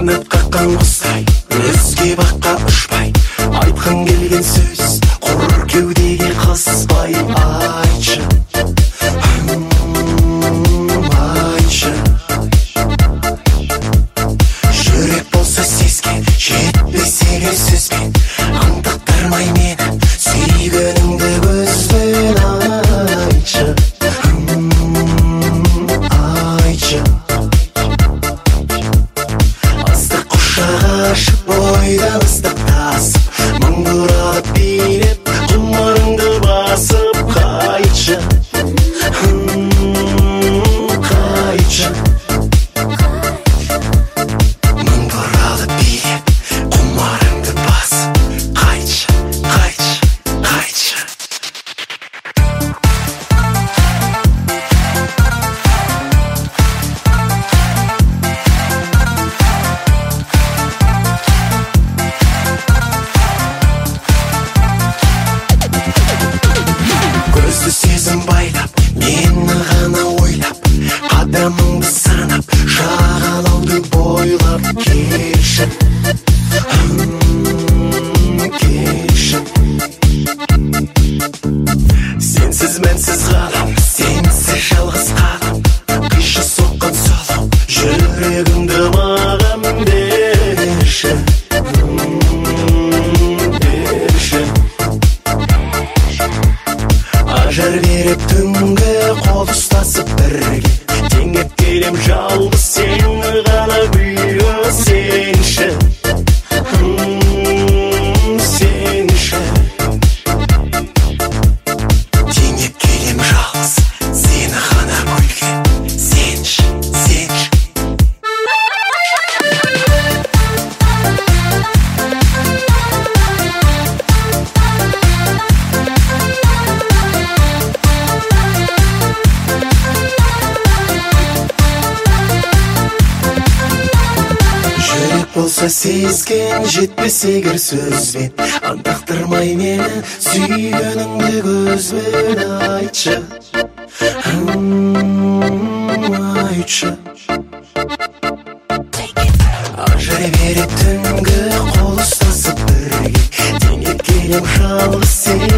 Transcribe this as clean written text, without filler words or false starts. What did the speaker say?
қанат қаққан құстай өзге баққа ұшпай, айтқың келген сөз құр кеудеге қызбай. Айтшы, айтшы, жүрек болса сезген жетпесе егер сөзбен, аңдақтырмай мені сүйгеніңді көзбен. Айтшы, айтшы, ыстық құшақ ашып бойдан ыстық тасып, мың бұралып билеп құмарыңды басып. Қайтшы, қайтшы, мың бұралып билеп құмарыңды басып. Қайтшы, қайтшы, қайтшы. Көзді сезім байлап, мені ғана ойлап, қадамыңды санап, жағалауды бойлап. Келші, келші, сенсіз мәнсіз ғалам, сенсіз жалғыз қалам. Қишы соққан сұлу жүрегімді маған берші, берші. Ажар беріп түнгі қол ұстасып бірге, теңеп келем жалғыз сені ғана күйге. Сенші, сенші, теңеп келем жалғыз сені ғана күйге. Сенші, сенші. Жүрек болса сезген жетпесе егер сөзбен, аңдақтырмай мені сүйгеніңді көзбен. Айтшы, айтшы, ажар беріп түнгі қол ұстасып бірге, теңеп келем жалғыз сені